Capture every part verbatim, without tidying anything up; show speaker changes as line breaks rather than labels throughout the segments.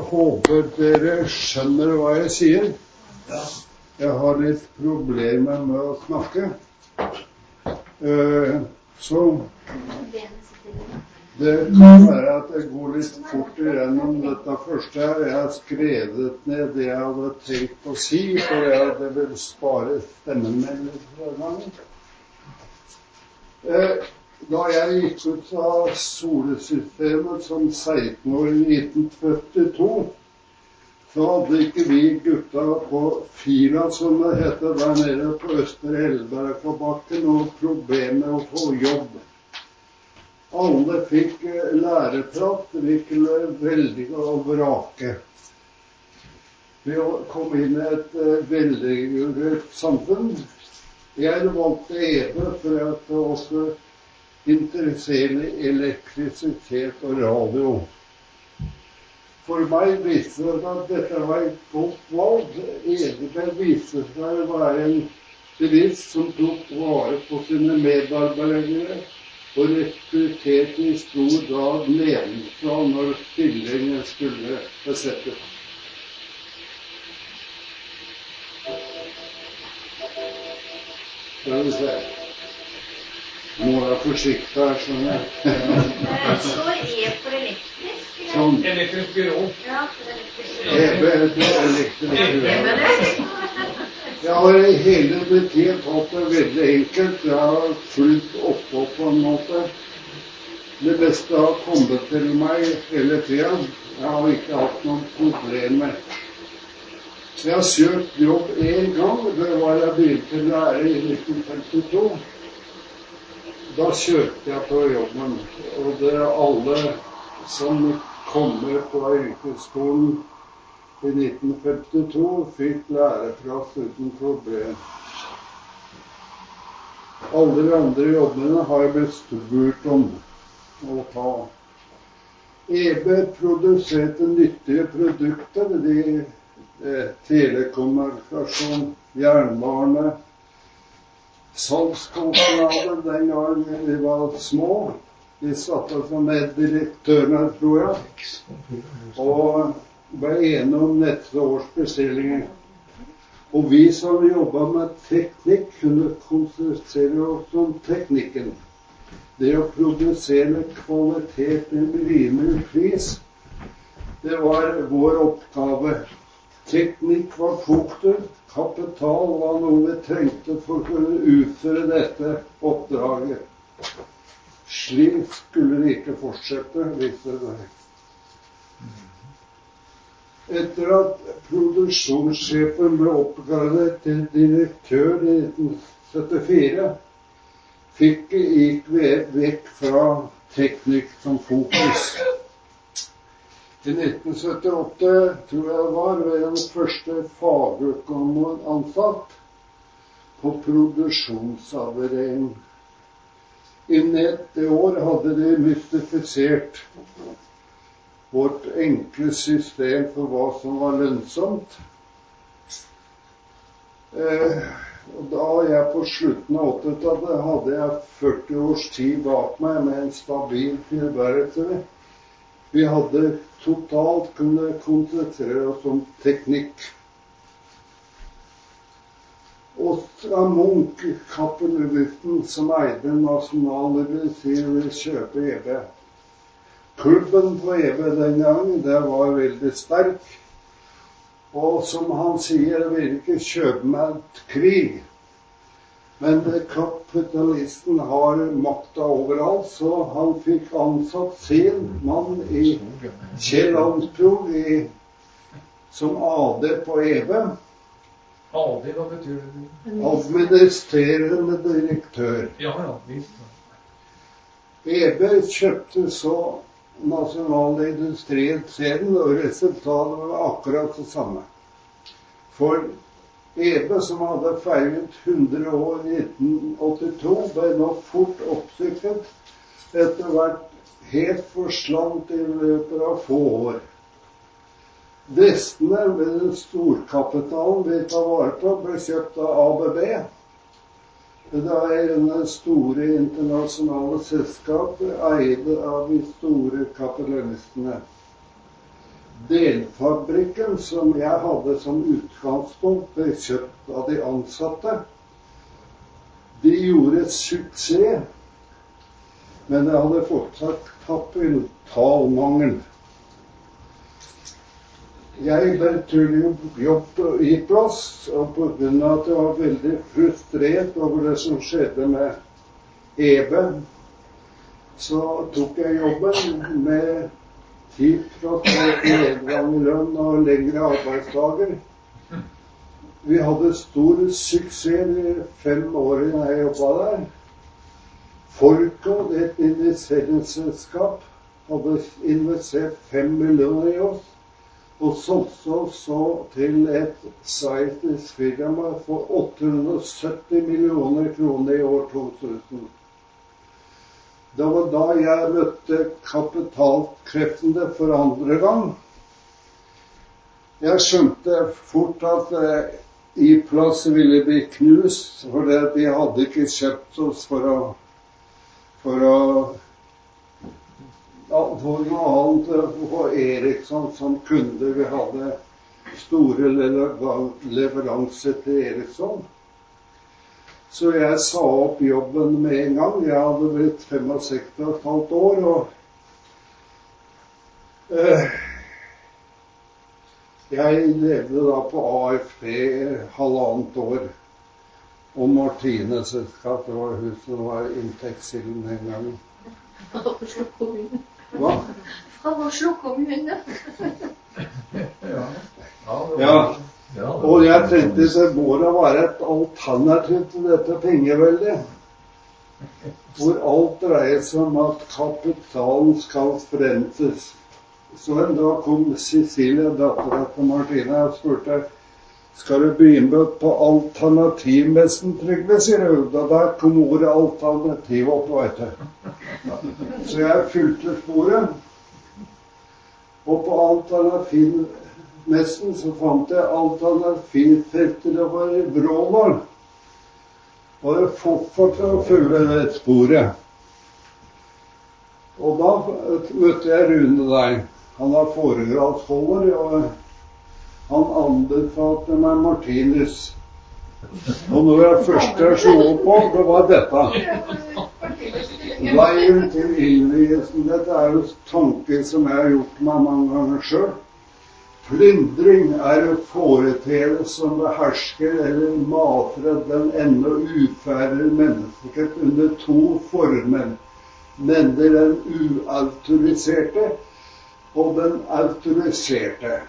håper dere skjønner hva jeg sier. Jeg har litt problemer med å snakke. Eh, så det kan være at jeg går litt fort igjennom dette første her. Jeg har skrevet ned det jeg hadde tenkt å si, for jeg vil spare stemmen min litt. Eh, Da jeg gikk ut av solsystemet som seksten år i nitten førtito, så hadde ikke vi gutta på Fila, som det heter der nede på Østre Elbergbakken, noe problem med å få jobb. Alle fikk læreplass, det gikk veldig å vrake. Vi kom inn i et veldig samfunn. Jeg valgte Ebe for at det også interessert elektrisitet og radio. For meg viste det at dette var et godt valg. Ebe viste seg å være en bedrift som tok vare på sine medarbeidere og rekrutterte i stor grad nedenfra når stillingen skulle besettes. Skal vi se. Må være forsiktig her, skjønner jeg.
Det står E for elektrisk.
Sånn.
Elektrisk byrå.
Ja, for elektrisk byrå.
Ebe er elektrisk byrå. Jeg har i hele mitt liv hatt det veldig enkelt. Jeg har fulgt oppå på en måte. Det beste har kommet til meg hele tiden. Jeg har ikke hatt noen problemer. Jeg har søkt jobb en gang. Det var jeg begynte å lære i nitten femtito. Da kjørte jeg på jobben, og det er alle som kommer på yrkesskolen i nitten femtito fikk læreplass uten problem. Alle de andre jobbene har jeg blitt spurt om å ta. Ebe produserte nyttige produkter, de eh, telekommunikasjon, jernbane, salgskostnader den gangen vi var små. Vi satt altså med direktørene, tror jeg, og ble enige om neste års bestillinger. Og vi som jobbet med teknikk kunne konsentrere oss om teknikken. Det å produsere kvalitet med rimelig pris, det var vår oppgave. Teknikk var fokus, kapital var noe vi trengte for å kunne utføre dette oppdraget. Slik skulle det ikke fortsette, viste det seg. Etter at produksjonssjefen ble oppgradert til direktør i nitten syttifire, fikk gikk vi vekk fra teknikk som fokus. I nitten syttiåtte, tror jeg det var, var jeg den første fagøkonomen ansatt på produksjonsavdelingen. Innen et år hadde de mystifisert vårt enkle system for hva som var lønnsomt. Eh, og da jeg på slutten av åttitallet hadde jeg førti års tid bak meg med en stabil tilværelse. Vi hadde totalt kunne konsentrere oss om teknikk. Oscar Munch, kapitalisten som eide Nasjonalmedisin, ville kjøpe Ebe. Klubben på Ebe den gangen, det var veldig sterk. Og som han sier, jeg vil ikke kjøpe meg et krig. Men kapitalisten har makta overalt, så han fikk ansatt sin mann i Kjell Armstrong i, som A D på Ebe.
A D, hva betyr det?
Administrerende direktør.
Ja, ja, visst.
Ebe kjøpte så nasjonalindustrien selv, og resultatet var akkurat det samme. For Ebe, som hadde feiret hundre år i nitten åttito, ble nå fort oppsykket, etter hvert helt forslant i løpet av få år. Restene ved den storkapitalen vi tar vare på ble kjøpt av A B B. Det er en store internasjonale selskap eide av de store kapitalistene. delfabrikken som jeg hadde som utgangspunkt, ble kjøpt av de ansatte. De gjorde suksess, men jeg hadde fortsatt kapitalmangel. Jeg ble trolig jobb på Y-plass, og på grunn av at jeg var veldig frustrert over det som skjedde med Ebe, så tok jeg jobben med ti prosent nedgang i lønn og lengre arbeidsdager. Vi hadde stor suksess i fem år jeg jobbet der. Folko, et investeringsselskap, hadde investert fem millioner i oss, og solgte oss så til et sveitsisk firma for åtte hundre og sytti millioner kroner i år to tusen. Det var da jeg møtte kapitalkreftene for andre gang. Jeg skjønte fort at Y-plass ville bli knust, for de hadde ikke kjøpt oss for å for å ja, for noe annet for Eriksson som kunde. Vi hadde store leveranser til Eriksson. Så jeg sa opp jobben med en gang. Jeg hadde blitt sekstifem og et halvt år, og eh, jeg levde da på A F P halvannet år. Og Martine-selskap, det var hun som var inntektskilden den gangen.
Fra Oslo kommune.
Hva?
Fra Oslo kommune.
Ja.
Ja. Og jeg tenkte det må da være et alternativ til dette pengeveldet, hvor alt dreier seg om at kapitalen skal forrentes. Så en dag kom Cecilie, datteren til Martine, og spurte, skal du begynne på alternativmessen, Trygve, sier hun. Da der kom ordet alternativ opp, vet du. Så jeg fulgte sporet, og på alternativ Nesten så fant jeg alternativfeltet det var i Bråvål. Og jeg fortsatte å følge det sporet. Og da møtte jeg Rune der. Han var foredragsholder, og han anbefalte meg Martinus. Og når jeg først jeg så på, det var dette. Veien til innvielsen, dette er jo tanker som jeg har gjort meg mange ganger selv. Plyndring er en foreteelse som behersker eller mater den enda uferdige mennesket under to former, nemlig den uautoriserte og den autoriserte.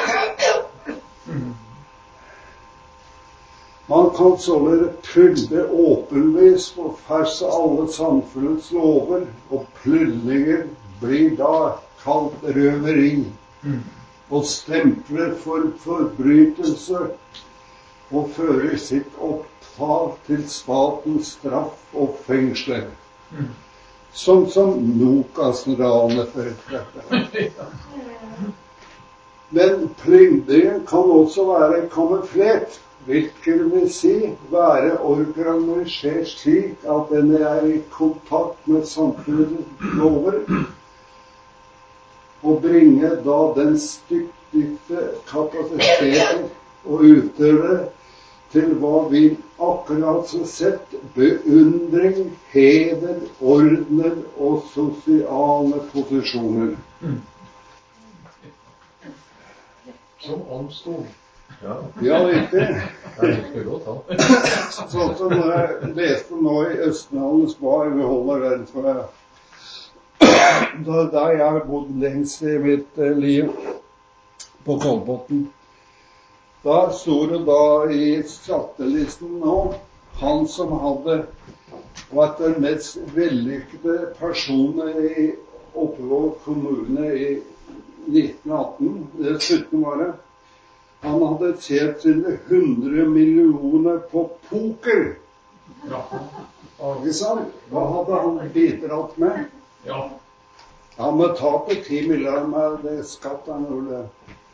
Man kan således plyndre åpenlyst på tvers av alle samfunnets lover, og plyndringer blir da kalt røveri. Og stempler for forbrytelse og fører sitt opptak til statens straff og fengsler. Mm. Sånn som Nokas-ranet for eksempel. Men plyndringen kan også være kamuflert, hvilket vil si være organisert slik at den er i kontakt med samfunnets lover, og bringe da den styktige kapasiteten og utøve til hva vi akkurat så sett beundring, heder, ordner og sosiale posisjoner.
Mm. Som omstol. Ja,
ja ikke?
Det er godt, da.
Sånn som jeg leste nå i Østlandets Bar, vi holder den for jeg Da, da jeg har bodd lengst i mitt eh, liv på Kolbotn, da stod det da i skattelisten nå, han som hadde vært den mest vellykkede personen i Oppegård kommune i nitten atten, det sytten var det, han hadde tjent sine hundre millioner på poker.
Ja.
Ikke sant? Hva hadde han bidratt med?
Ja.
Ja, men taper ti milliarder med det skatt er noe det.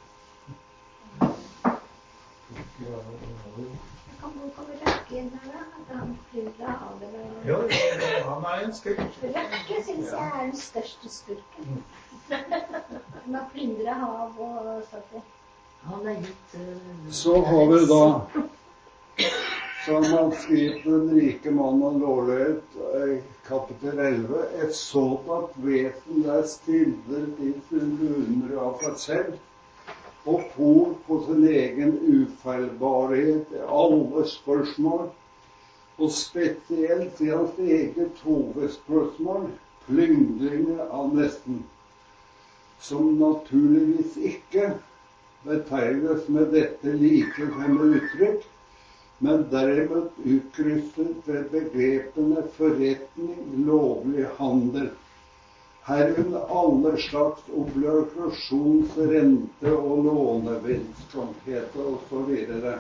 Kan man komme Røkke inn her da? At han flyttet av det?
Ja, han er en skurk.
Røkke synes jeg er den største skurken. som er plyndret hav og saker.
Han er gitt uh,
Så har vi da, som han skriver den rike mannen og lovlighet, kapittel elleve, et sådant vesen der skildret i sin beundring av seg selv, og for på sin egen ufeilbarhet i alle spørsmål, og spesielt i hans eget hovedspørsmål, plyndringer av nesten, som naturligvis ikke betegnes med dette likefremme uttrykk, men derimot utkrysset ved begrepene forretning, lovlig handel, herunder alle slags obligasjons-, rente- og lånevirksomheter og så videre.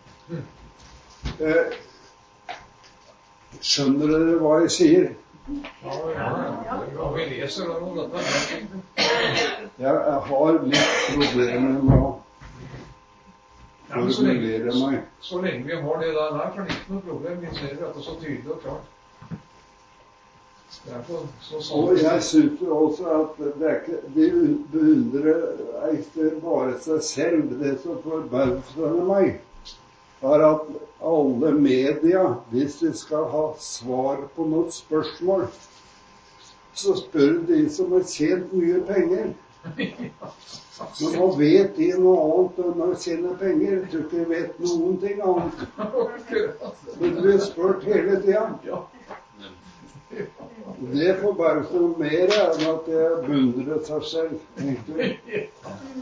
Eh, skjønner dere hva jeg sier?
Ja, ja, ja. Ja, vi leser om dette.
Jeg, jeg har litt problemer med å
Ja, men så lenge,
formulere
så,
meg.
så lenge vi har det der, der, for det er ikke noe problem. Vi ser dette så tydelig og klart. Det er så, så sant.
Og jeg synes jo også at det er ikke, de beundrer ikke bare seg selv. Det som forbauser meg, er at alle media, hvis de skal ha svar på noen spørsmål, så spør de som har tjent mye penger. Men nå vet de noe annet enn å tjene penger. Jeg tror ikke de vet noen ting annet. Men de blir spurt hele tiden. Det forbauser mer enn at jeg beundrer seg selv, egentlig.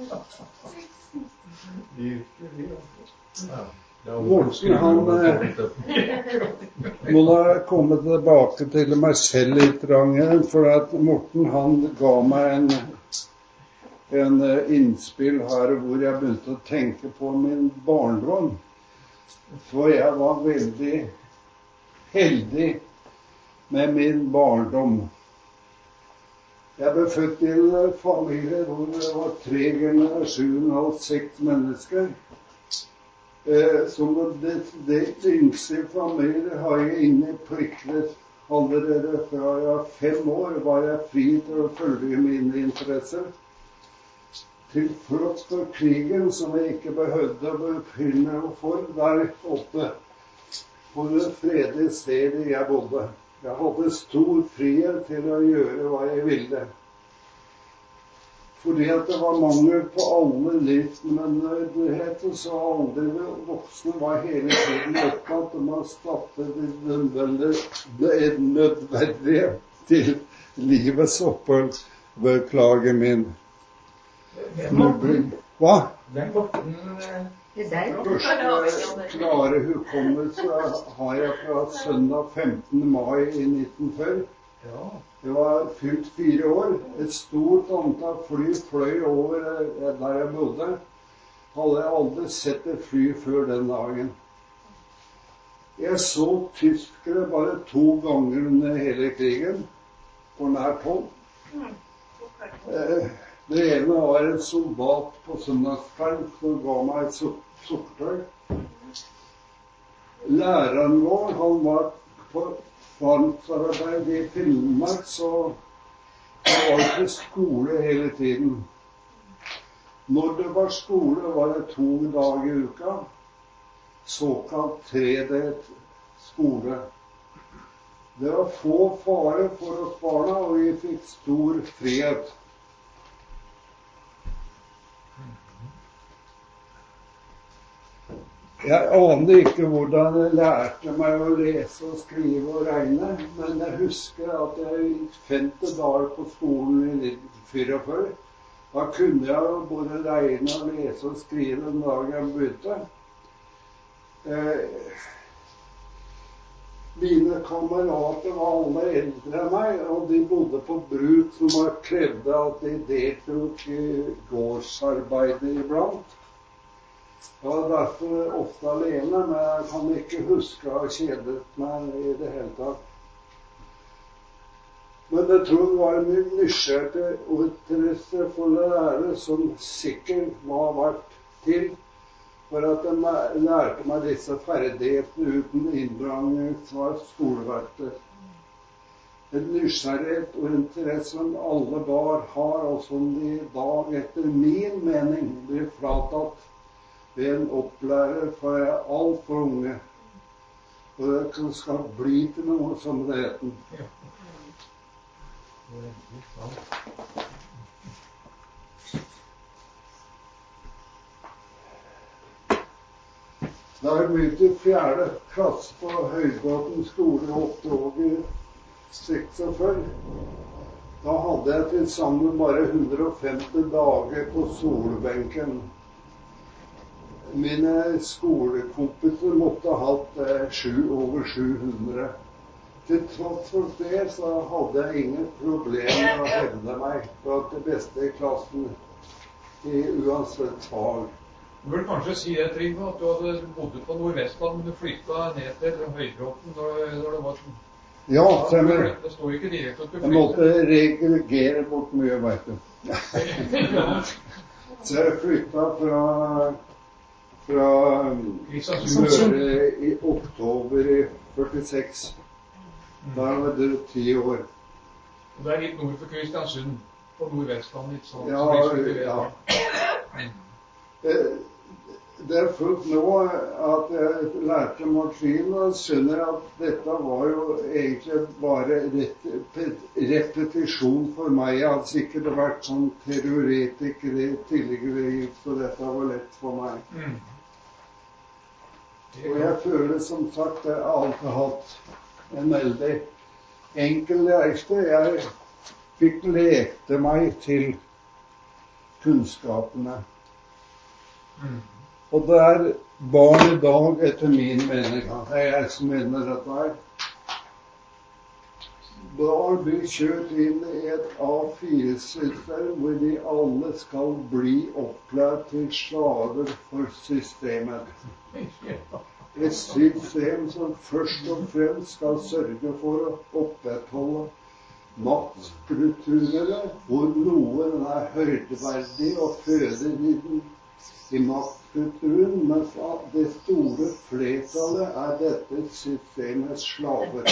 Morten, han må da komme tilbake til meg selv litt, Ranger, for at Morten, han ga meg en, en innspill her hvor jeg begynte å tenke på min barndom. For jeg var veldig heldig med min barndom. Jeg ble født i en familie hvor det var tre generasjoner og seks mennesker. Eh, som det, det yngste familie har jeg inne i pliktet. Allerede fra jeg var fem år var jeg fri til å følge mine interesser. Til tross for krigen som jeg ikke behøvde å befinne meg for der oppe på det fredelige stedet jeg bodde. Jeg hadde stor frihet til å gjøre hva jeg ville. Fordi at det var mangel på alle livsnødvendigheter, så aldri voksne var hele tiden opptatt om å skaffe det nødvendige til livets opphold. Beklager min snubling. Hva?
Den Morten
Første klare hukommelse har jeg fra søndag femtende mai i nitten fem.
Ja.
Jeg var fylt fire år. Et stort antall fly fløy over der jeg bodde. Hadde jeg aldri sett et fly før den dagen. Jeg så tyskere bare to ganger under hele krigen, på nært hold. Det ene var en soldat på søndagskveld som ga meg et sukkertøy. Læreren vår, han var på varmtarbeid i Finnmark, så det var ikke skole hele tiden. Når det var skole, var det to dager i uka, såkalt tredelt skole. Det var få fare for oss barna, og vi fikk stor frihet. Jeg aner ikke hvordan jeg lærte meg å lese og skrive og regne, men jeg husker at jeg gikk femte dag på skolen i nitten fire. Da kunne jeg jo både regne og lese og skrive den dagen jeg begynte. Eh, mine kamerater var alle eldre enn meg, og de bodde på bruk som var krevde at de deltok i gårdsarbeidet iblant. Jeg var derfor ofte alene, men jeg kan ikke huske å ha kjedet meg i det hele tatt. Men jeg tror det var en nysgjerrig og interesse for lærere som sikkert var vært til for at de lærte meg disse ferdighetene uten inndragning av skoleverktøy. en nysgjerrighet og interesse som alle barn har, og som de i dag, etter min mening, blir fratatt ved en opplærer for alt for unge. Og det skal bli til noe som det heter.
Ja.
Da jeg begynte i fjerde klasse på Høybråten skole i åtte år i seksogfyrre, da hadde jeg til sammen bare hundre og femti dager på solbenken. Mine skolekompiser måtte ha hatt eh, sju over sju hundre. Til tross for det så hadde jeg ingen problemer med å hevde meg for det beste i klassen i uansett fag.
Du burde kanskje si det, Trygve, at du hadde bodd på Nordvestland, men du flyttet ned til Høybråten når, når det var...
Ja, stemmer.
Det står ikke direkte at du
Jeg måtte regregere bort mye, vet du. Så jeg flyttet fra, fra Møre i oktober i førtiseks. Da var det ti år.
Og det er litt nord for Kristiansund, på Nordvestland, ikke sant?
Ja, ja. Det er fullt nå at jeg lærte maskin og skjønner at dette var jo egentlig bare repetisjon for meg. Jeg hadde sikkert vært sånn teoretiker i tidligere, så dette var lett for meg. Mm. Og jeg føler som sagt at jeg alltid har hatt en veldig enkel reise. Jeg fikk lekte meg til kunnskapene. Mm. Og det er barn i dag, etter min mening, det er jeg som mener dette her. Barn blir kjørt inn i et A fire-system hvor de alle skal bli opplært til slaver for systemet. Et system som først og fremst skal sørge for å opprettholde maktstrukturene, hvor noen er høydeverdig og føder i den i maktkulturen, mens det store flertallet er dette systemets slaver.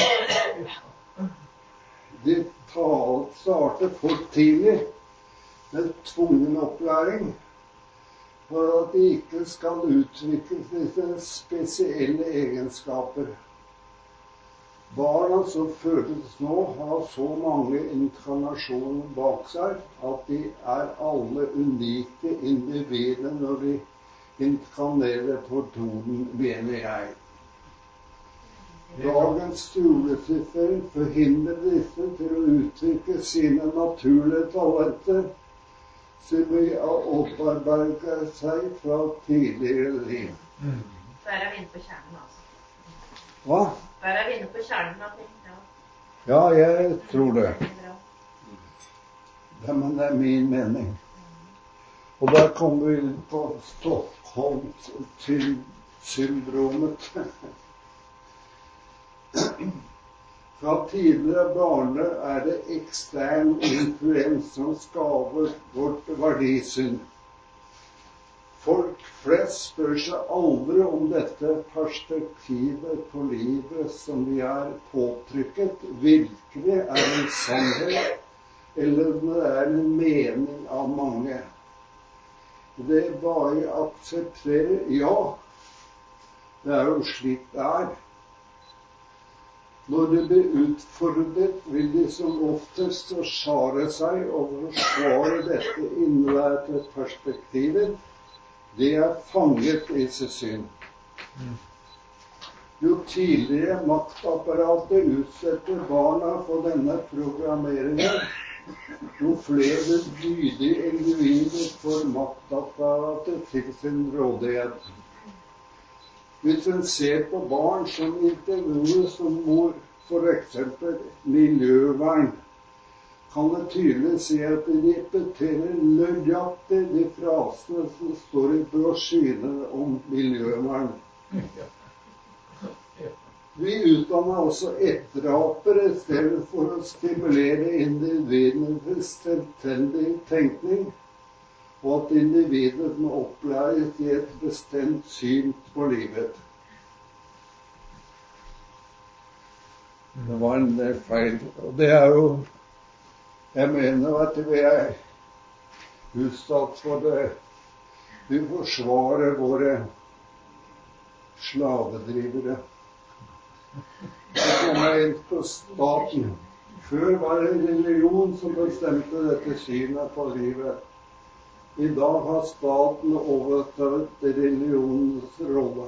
De starter for tidlig med tvungen opplæring for at de ikke skal utvikle disse spesielle egenskaper. Barna som fødes nå har så mange inkarnasjoner bak seg at de er alle unike individer når de inkarnerer på jorden, mener jeg. Dagens skolesystem forhindrer disse til å utvikle sine naturlige talenter som de har opparbeidet seg fra tidligere liv.
Mm. Der er vi inne på kjernen, altså.
Hva?
Der er vi inne på kjernen av ting, ja.
Ja, jeg tror det. Ja, men det er min mening. Og der kommer vi inn på Stockholm-syndromet. Fra tidligere barne er det ekstern influens som skaper vårt verdisyn. Folk flest spør seg aldri om dette perspektivet på livet som vi er påtrykket, virkelig er en sannhet, eller om det er en mening av mange. Det bare aksepterer, ja, det er jo slik det er. Når de blir utfordret, vil de som oftest forsvare seg og forsvare dette innlærte perspektivet. Det er fanget i sitt syn. Jo tidligere maktapparatet utsetter barna for denne programmeringen, jo flere lydige individer får maktapparatet til sin rådighet. Hvis en ser på barn som intervjues som mor, for eksempel miljøvern, kan det tydelig si at de repeterer nøyaktig de frasene som står i brosjyrene om miljøvern. Vi utdanner også etterapere i stedet for å stimulere individene til selvstendig tenkning, og at individet må opplæres i et bestemt syn på livet. Det var en del feil. Og det er jo, jeg mener at vi er utsatt for det. Vi forsvarer våre slavedrivere. Så kommer jeg inn på staten. Før var det religion som bestemte dette synet på livet. I dag har staten overtatt religionens rolle.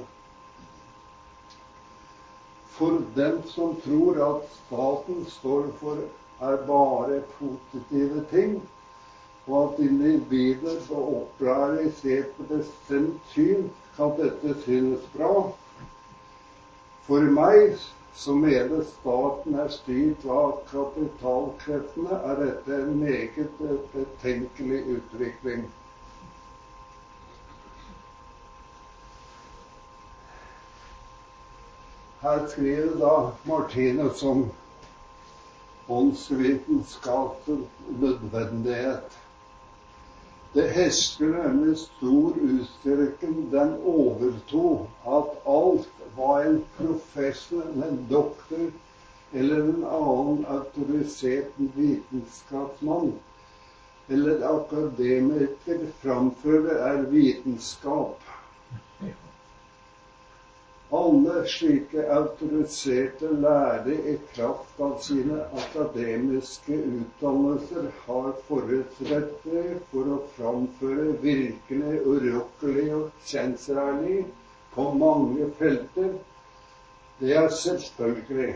For dem som tror at staten står for er bare positive ting, og at individer får opplæres i et bestemt syn, kan dette synes bra. For meg, som mener staten er styrt av kapitalkreftene, er dette en meget betenkelig utvikling. Her skriver da Martinus om åndsvitenskapens nødvendighet. Det hersker nemlig stor utstrekning den overtro at alt var en professor, en doktor eller en annen autorisert vitenskapsmann eller akademiker framfører er vitenskap. Alle slike autoriserte lærere i kraft av sine akademiske utdannelser har forutsetninger for å framføre virkelig urokkelig og kjensgjerning på mange felter. Det er selvfølgelig.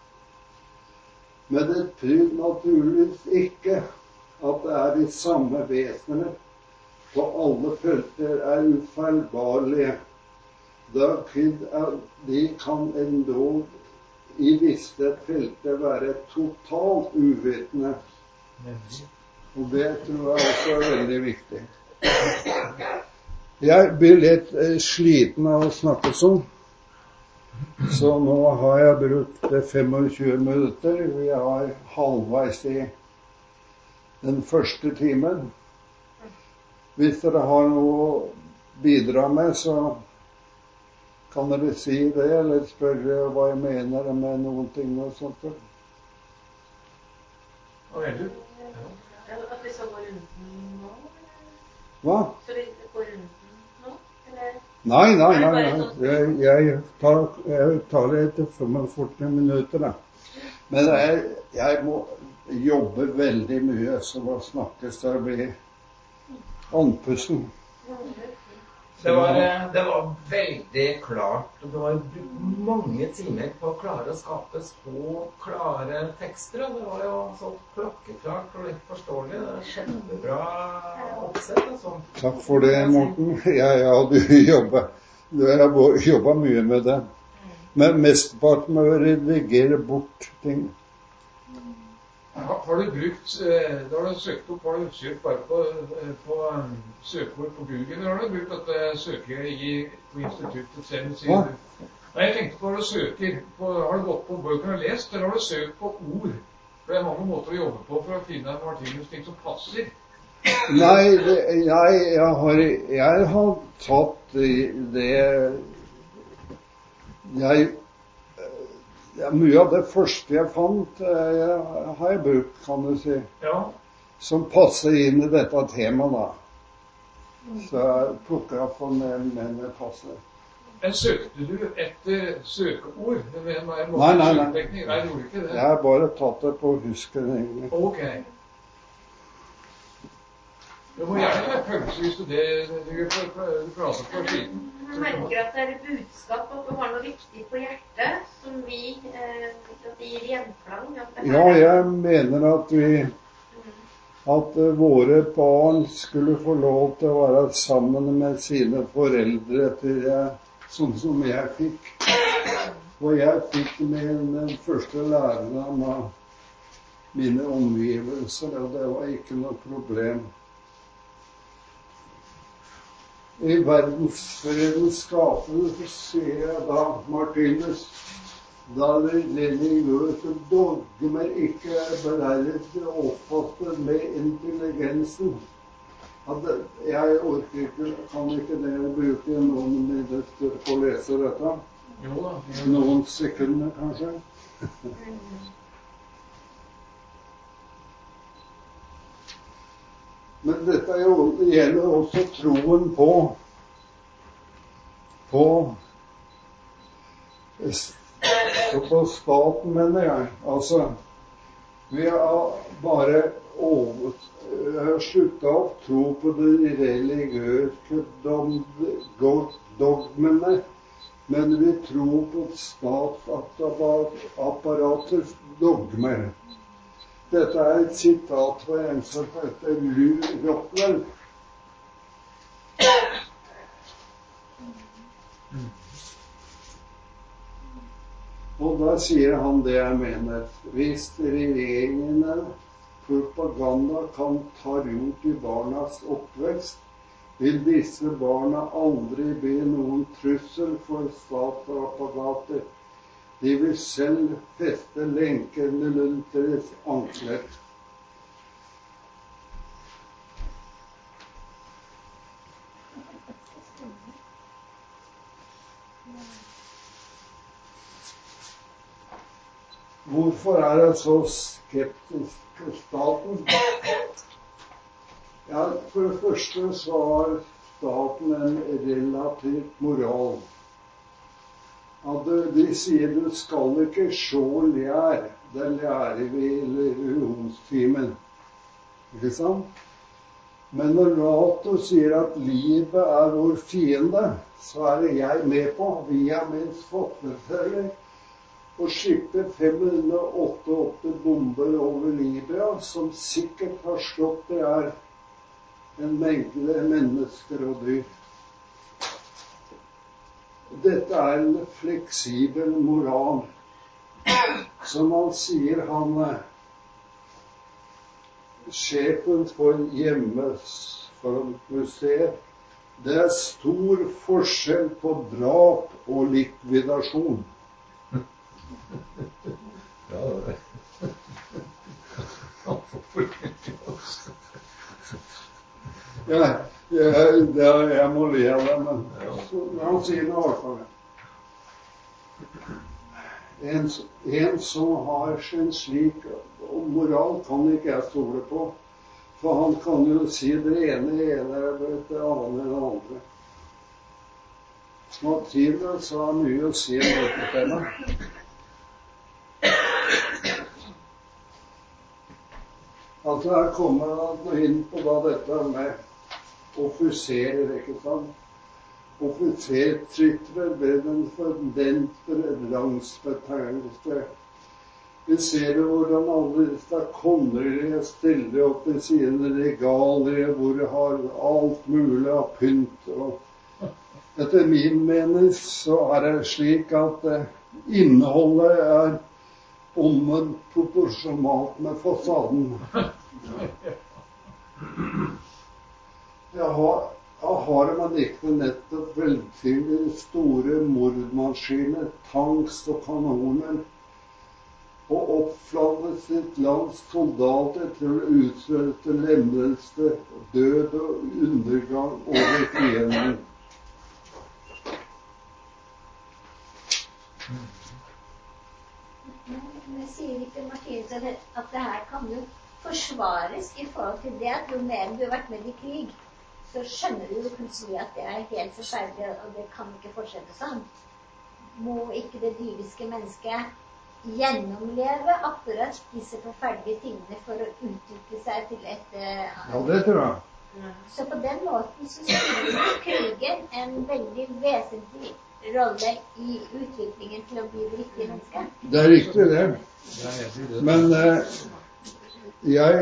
Men det betyr naturligvis ikke at det er de samme vesener på alle felter er ufeilbarlige. Da de kan endog i visse felter være totalt uvitende. Og det tror jeg også er veldig viktig. Jeg blir litt sliten av å snakke sånn. Så nå har jeg brukt tjuefem minutter. Vi er halvveis i den første timen. Hvis dere har noe å bidra med, så kan dere si det, eller spørre hva jeg mener med noen ting og sånt?
Hva mener du?
Ja, at vi skal gå runden nå?
Hva?
Så vi går runden nå? Eller?
Nei, nei, nei. nei. Jeg, jeg, tar, jeg tar det etter førtifem minutter, da. Men jeg, jeg må jobbe veldig mye, så da snakkes det blir andpusten.
Det var, det var veldig klart, og det var mange timer på å klare å skape så klare tekster, og det var jo så klokkeklart og lett forståelig. Det er kjempebra oppsett. Altså.
Takk for det, Morten. Ja, ja, du jobber. Du har jobbet mye med det. Men mesteparten med å redigere bort ting.
Har, har du brukt, da har du søkt opp, har du søkt bare på, på um, søkeord på Google, eller har du brukt dette søket i, på instituttet selv? Sier du? Nei, jeg tenkte på, har du søker, på, har du gått på bøker og lest, eller har du søkt på ord? For det er mange måter å jobbe på for å finne Martinus ting som passer.
Nei, det, jeg, jeg, har, jeg har tatt det, jeg Ja, mye av det første jeg fant, jeg, har jeg brukt, kan du si.
Ja.
Som passer inn i dette temaet, da. Så jeg plukker jeg for med, med det passer.
Men søkte du etter søkeord? Nei,
nei, nei.
Nei, jeg gjorde ikke det.
Jeg har bare tatt det på husken, egentlig.
Ok. Du må gjerne ta pølse hvis du det, du prater på siden.
Jeg merker at det er et budskap, at du har noe viktig på hjertet, som vi, eh, at det gir gjenklang.
Ja, jeg mener at vi, at våre barn skulle få lov til å være sammen med sine foreldre til jeg, sånn som jeg fikk. Og jeg fikk med den første læreren av mine omgivelser, og det var ikke noe problem. I verdensfredens skapelse sier jeg da, Martinus, da religiøse dogmer ikke er beregnet å oppfatte med intelligensen. At jeg orker ikke, kan ikke det bruke noen minutter på å lese dette?
Jo da.
Noen sekunder, kanskje. Men dette er jo, det gjelder også troen på på på staten, mener jeg. Altså, vi har bare over, jeg har sluttet å tro på de religiøse dogmene, men vi tror på statsapparatets dogmer. Dette er et sitat fra en som heter Lew Rockwell. Og da sier han det jeg mener. Hvis regjeringene propaganda kan ta rot i barnas oppvekst, vil disse barna aldri bli noen trussel for statsapparatet. De vil selv feste lenkene rundt deres ankler. Hvorfor er jeg så skeptisk til staten? Ja, for det første så har staten en relativt moral. At de sier du skal ikke se lær, det lærer vi i religionstimen. Ikke sant? Men når NATO sier at livet er vår fiende, så er det jeg med på, via min forfatterfølger, å skippe fem hundre og åttiåtte bomber over Libya, som sikkert har slått det er en mengde mennesker og dyr. Dette er en fleksibel moral. Som han sier, han sjefen for Hjemmefrontmuseet, det er stor forskjell på drap og likvidasjon.
Ja, det
ja, jeg, jeg, jeg må le av det, men han sier noe av det. En, en som har en slik moral kan ikke jeg stole på, for han kan jo si det ene ene eller det andre det andre. Mathilde sa mye å si om dette temaet. Altså her kommer han inn på da dette med offiserer, ikke sant? Offisertrykkere ved den forventede rangsbetegnelse. Vi ser jo hvordan alle disse kongelige stiller opp i sine regaler, hvor de har alt mulig av pynt. Og etter min mening så er det slik at innholdet er omvendt proporsjonalt med fasaden. Jeg har, jeg har man ikke nettopp velsignet store mordmaskiner, tanks og kanoner, og oppflaget sitt lands soldater til å utsølte lemmelse, død og undergang over fienden.
Men sier ikke Martinus at det her kan jo forsvares i forhold til det at jo mer du har vært med i krig, så skjønner du jo plutselig at det er helt forferdelig, og det kan ikke fortsette sånn. Må ikke det dyriske mennesket gjennomleve akkurat disse forferdelige tingene for å utvikle seg til et... Uh,
ja, det tror jeg.
Så på den måten så spiller krigen en veldig vesentlig rolle i utviklingen til å bli det riktige mennesket.
Det er riktig det. Men eh, jeg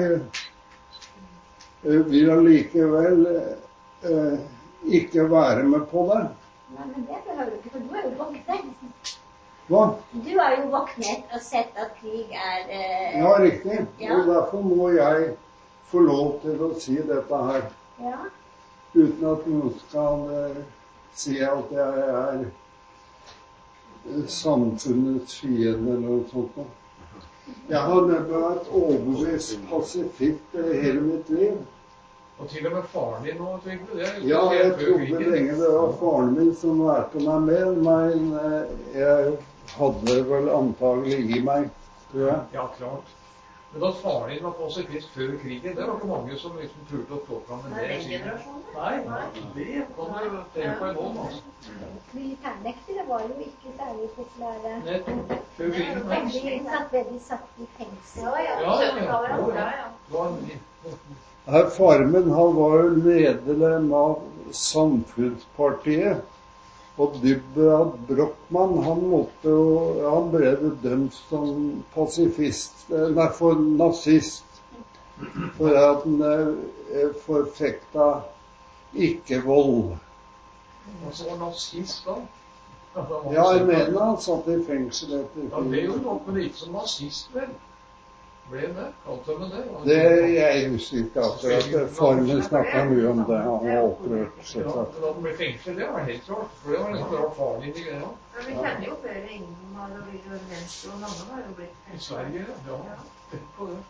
eh, vil allikevel eh, ikke være med på det.
Nei, men det behøver du ikke, for du er jo våknet.
Hva?
Du har jo våknet og sett at krig er... Eh,
ja, riktig.
Ja.
Og derfor må jeg få lov til å si dette her.
Ja.
Uten at noen skal... Eh, si at jeg er samfunnets fiende eller noe sånt. Jeg har neppe vært overbevist pasifitt hele mitt liv.
Og til og med faren din nå, Trygve?
Ja, jeg trodde lenge det var faren min som lærte meg mer, men jeg hadde det vel antagelig i meg, tror jeg.
Ja, klart. Men da faren din var pasifist før krigen, det var ikke mange som liksom turte å stå fram med
Nei,
det.
den generasjonen.
Nei, nei, det kan du tenke på en måned, altså.
Militærnektere var jo ikke særlig populære.
Nettopp, før krigen. nei.
De satt, de satt i fengsel.
Ja, ja,
Ja, ja,
syttitallet,
ja.
ja, ja.
Det var en-
Her Farmen, han var jo medlem av Samfunnspartiet. Og Dybwad Brochmann, han måtte jo, han ble jo dømt som pasifist, eh, nei, for nazist. For at han eh, forfekta ikke-vold.
Altså, var nazist da? Ja, da var
Ja, jeg
han-
mener han satt i fengsel etter
Ja, det
krigen.
gjorde nok, men ikke som nazist, vel? Ble det? Kalte de det?
Det jeg husker ikke akkurat. Farmen snakket mye om det. Han var opprørt.
Ja,
Så
men at de ble fengsel, det var helt klart. For det var nesten rart faren din i greia.
Men vi kjenner jo flere Ingmar og Wilhelm Venstre, og mange har jo blitt
I Sverige, ja. Tenk på det.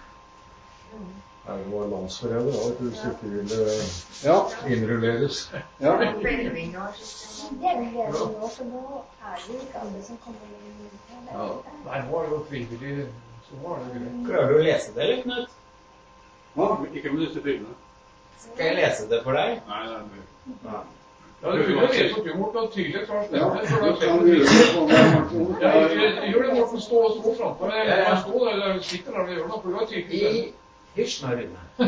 Nei, det var landsforræder, da, hvis du ikke ville
ja,
innrulleres.
ja.
Felving og slik.
Det er vel det nå, for nå er det jo ikke alle som kommer inn i militæret.
Ja. Nei, nå er det jo frivillig, så var det greit.
Klarer du å lese det, eller, Knut?
Ikke med disse brillene.
Skal jeg lese det for deg?
Nei, nei,
Nei.
Ja, du kunne lese opp, du Morten, tydelig klart
Ja,
stemme, for da
det
ser
kan
du
vi
det.
gjøre på den
Ja,
måten.
gjør det, Morten, stå, stå framfor deg,
Ja, ja.
eller stå, eller sitter der og gjør noe, for du har tydelig
I
stemme.
Hysj nå,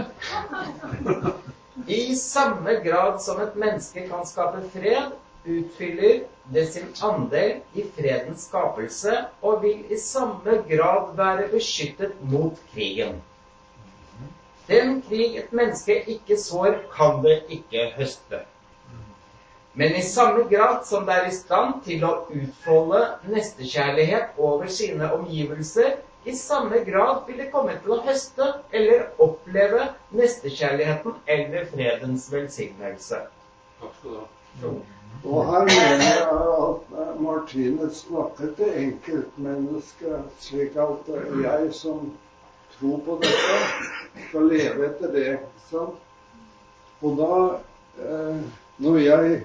Rune. I samme grad som et menneske kan skape fred, utfyller det sin andel i fredens skapelse og vil i samme grad være beskyttet mot krigen. Den krig et menneske ikke sår, kan det ikke høste. Men i samme grad som det er i stand til å utfolde nestekjærlighet over sine omgivelser, i samme grad vil det komme til å høste eller oppleve nestekjærligheten eller fredens velsignelse.
takk skal du ha.
Og her mener jeg at Martinus snakker til enkeltmennesket, slik at jeg som tror på dette, skal leve etter det. Sant? Og da, eh, når jeg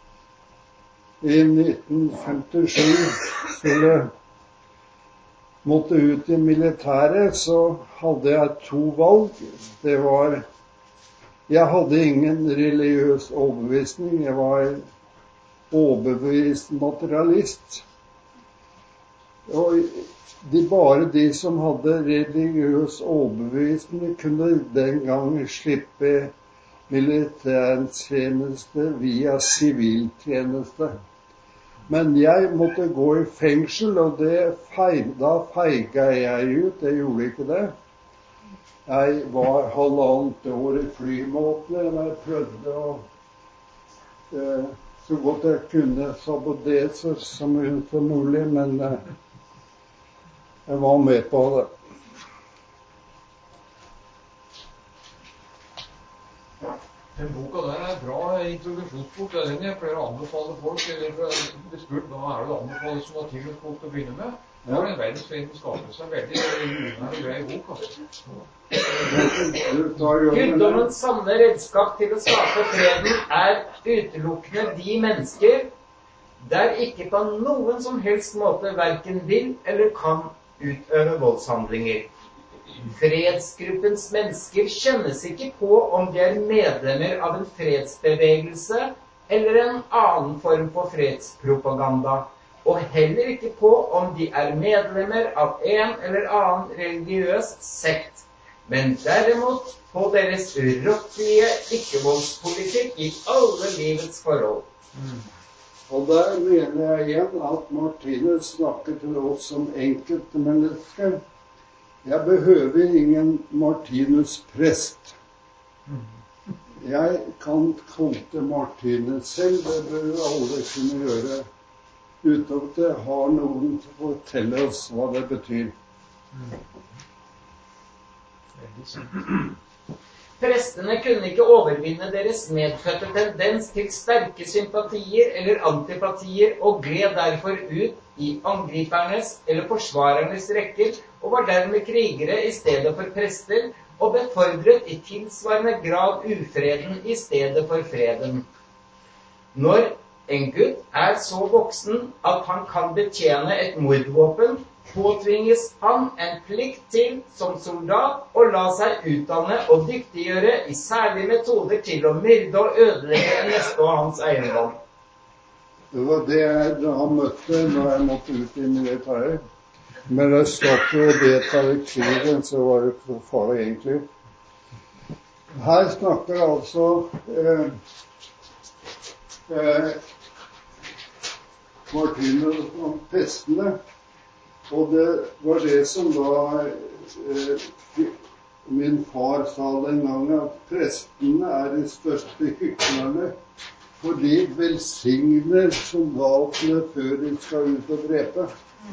i nitten femtisju skulle måtte ut i militæret, så hadde jeg to valg. Det var, jeg hadde ingen religiøs overbevisning. Jeg var overbevist materialist. Og de, bare de som hadde religiøs overbevisning, kunne den gangen slippe militærtjeneste via siviltjeneste. Men jeg måtte gå i fengsel, og det feig, da feiget jeg ut. Jeg gjorde ikke det. Jeg var halvannet år i flymåtene, og jeg prøvde å eh, så godt jeg kunne sabotere så, så mye som mulig, men eh, jeg var med på det.
Den boka der er en bra introduksjonsbok. Det er den jeg pleier å anbefale folk. Eller for jeg blir spurt hva er det du anbefaler som naturhetsbok til å begynne med. Da er det en verdensfredens skapelse. En veldig jordnær og grei bok. Altså.
Du tar jo
Guddommens sanne redskap til å skape freden er utelukkende de mennesker der ikke på noen som helst måte hverken vil eller kan utøve voldshandlinger. Fredsgruppens mennesker kjennes ikke på om de er medlemmer av en fredsbevegelse eller en annen form for fredspropaganda, og heller ikke på om de er medlemmer av en eller annen religiøs sekt, men derimot på deres urokkelige ikke-voldspolitikk i alle livets forhold.
Mm.
Og der mener jeg igjen at Martinus snakker til oss som enkelte mennesker. Jeg behøver ingen Martinus-prest. Jeg kan kolte Martinus selv, det bør alle kunne gjøre, uten at det har noen til å fortelle oss hva det betyr.
Veldig sant.
Prestene kunne ikke overvinne deres medfødte tendens til sterke sympatier eller antipatier og gled derfor ut i angripernes eller forsvarernes rekker og var dermed krigere i stedet for prester og befordret i tilsvarende grad ufreden i stedet for freden. Når En gutt er så voksen at han kan betjene et mordvåpen, påtvinges han en plikt til som soldat og la seg utdanne og dyktiggjøre i særlige metoder til å myrde og ødelegge en neste og hans eiendom.
Det var det jeg da møtte når jeg måtte ut i militæret. Men jeg slapp jo å delta i krigen, så var det ikke så farlig egentlig. Her snakker altså eh, eh, Martinus om prestene, og det var det som da eh, min far sa den gangen, at prestene er de største hyklerne, for de velsigner soldatene før de skal ut og drepe.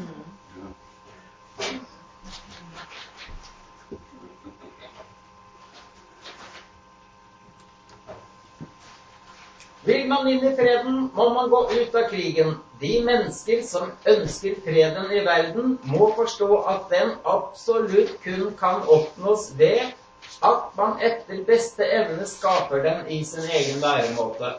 Vil man inn i freden, må man gå ut av krigen. De mennesker som ønsker freden i verden, må forstå at den absolutt kun kan oppnås ved at man etter beste evne skaper den i sin egen væremåte.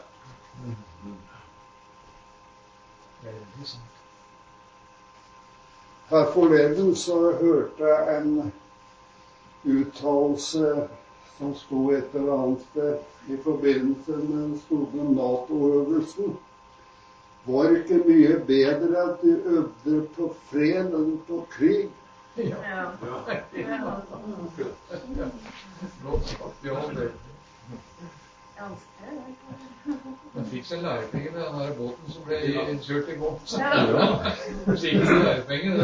Her forleden så hørte jeg en uttalelse som sto et eller annet sted i forbindelse med den store NATO-øvelsen. Var det ikke mye bedre at de øvde på fred enn på krig?
Ja. Ja. Ja. Godt sagt, ja. Man fikk seg lærepenger med den der båten som ble kjørt i båt. Ja. Sikkert lærepenger.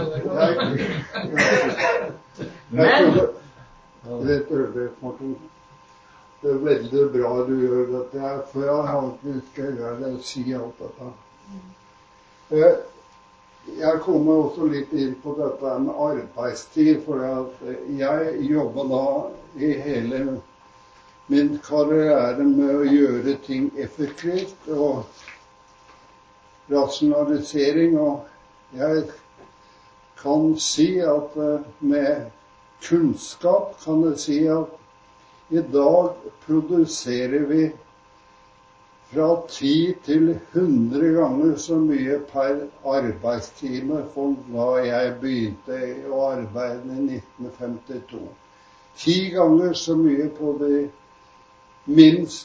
Men
Rett øyeblikk, Martin. Det er veldig bra du gjør dette her, for jeg har ikke greid å si alt dette. Jeg kommer også litt inn på dette med arbeidstid, for jeg jobber da i hele min karriere med å gjøre ting effektivt og rasjonalisering, og jeg kan si at med kunnskap kan jeg si at i dag produserer vi fra ti til hundre ganger så mye per arbeidstime som da jeg begynte å arbeide i nitten femtito. Ti ganger så mye på de minst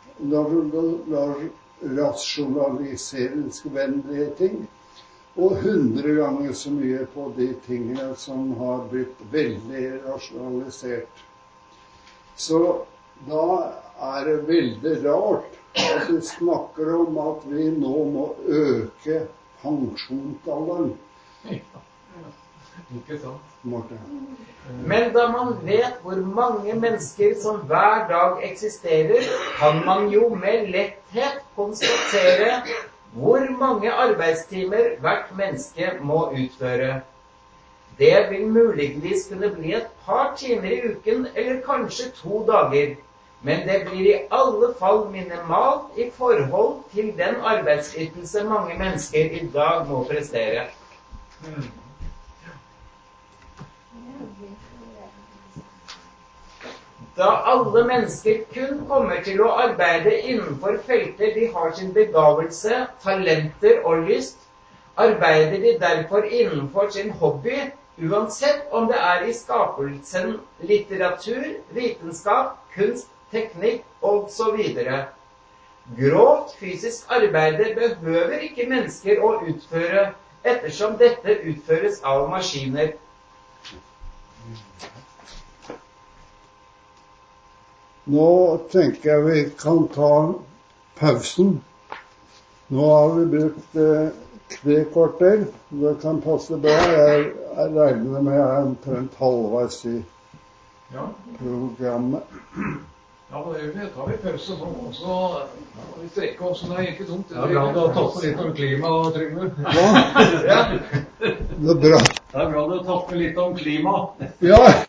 rasjonaliseringsvennlige ting, og hundre ganger så mye på de tingene som har blitt veldig rasjonalisert. Så da er det veldig rart at vi snakker om at vi nå må øke pensjonsalderen.
Ikke sant?
Martin.
Men da man vet hvor mange mennesker som hver dag eksisterer, kan man jo med letthet konstatere hvor mange arbeidstimer hvert menneske må utføre. Det vil muligvis kunne bli et par timer i uken, eller kanskje to dager. Men det blir i alle fall minimalt i forhold til den arbeidsytelse mange mennesker i dag må prestere.
Mm.
Da alle mennesker kun kommer til å arbeide innenfor felter de har sin begavelse, talenter og lyst, arbeider de derfor innenfor sin hobby, uansett om det er i skapelsen, litteratur, vitenskap, kunst, teknikk og så videre. Grovt fysisk arbeide behøver ikke mennesker å utføre, ettersom dette utføres av maskiner.
Nå tenker jeg vi kan ta pausen. Nå har vi brukt eh, tre kvarter. Det kan passe bra. Jeg, jeg regner med jeg er omtrent halvveis i
Ja.
programmet.
Ja, men det gjør vi. Da tar vi pause nå, og så må vi strekke oss, så det er ikke dumt.
Det er bra du har tatt med litt om klima, Trygve.
Ja, det er bra.
Det er bra du har tatt med litt om klima.
Ja.